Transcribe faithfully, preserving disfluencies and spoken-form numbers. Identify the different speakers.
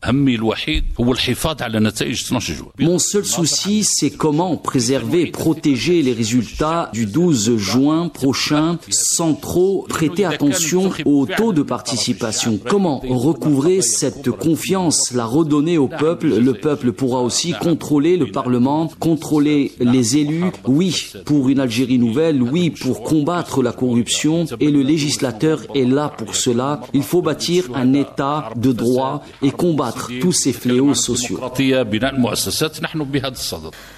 Speaker 1: Mon seul souci, c'est comment préserver et protéger les résultats du douze juin prochain sans trop prêter attention au taux de participation. Comment recouvrer cette confiance, la redonner au peuple? Le peuple pourra aussi contrôler le Parlement, contrôler les élus. Oui, pour une Algérie nouvelle, oui, pour combattre la corruption, et le législateur est là pour cela. Il faut bâtir un État de droit et combattre tous ces fléaux sociaux.